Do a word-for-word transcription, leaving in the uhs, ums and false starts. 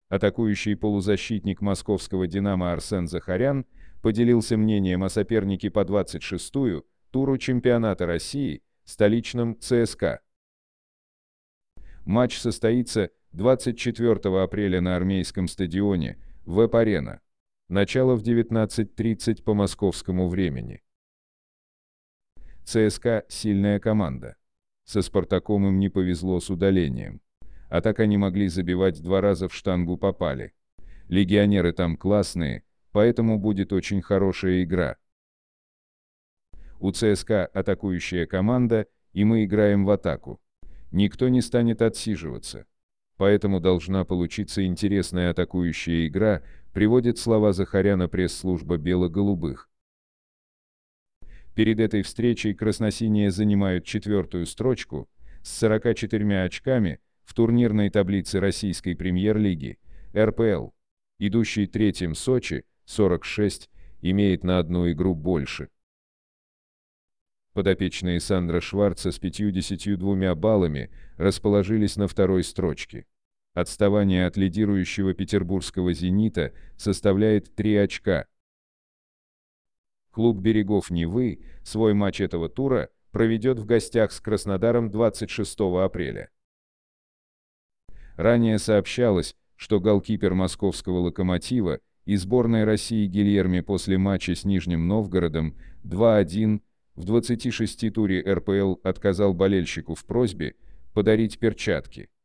Атакующий полузащитник московского «Динамо» Арсен Захарян поделился мнением о сопернике по двадцать шестому туру чемпионата России, столичном ЦСКА. Матч состоится двадцать четвёртого апреля на армейском стадионе ВЭП-арена. Начало в девятнадцать тридцать по московскому времени. ЦСКА – сильная команда. Со «Спартаком» им не повезло с удалением. А так они могли забивать два раза в штангу попали. Легионеры там классные, поэтому будет очень хорошая игра. У ЦСКА атакующая команда, и мы играем в атаку. Никто не станет отсиживаться. Поэтому должна получиться интересная атакующая игра, приводит слова Захаряна пресс-служба бело-голубых. Перед этой встречей красносиние занимают четвертую строчку с сорока четырьмя очками в турнирной таблице российской премьер-лиги эр пэ эл. Идущий третьим Сочи, сорок шесть, имеет на одну игру больше. Подопечные Сандра Шварца с пятьюдесятью двумя баллами расположились на второй строчке. Отставание от лидирующего петербургского «Зенита» составляет три очка. Клуб «Берегов Невы» свой матч этого тура проведет в гостях с Краснодаром двадцать шестого апреля. Ранее сообщалось, что голкипер московского «Локомотива» и сборной России Гильерми после матча с Нижним Новгородом два один в двадцати шести туре эр пэ эл отказал болельщику в просьбе подарить перчатки.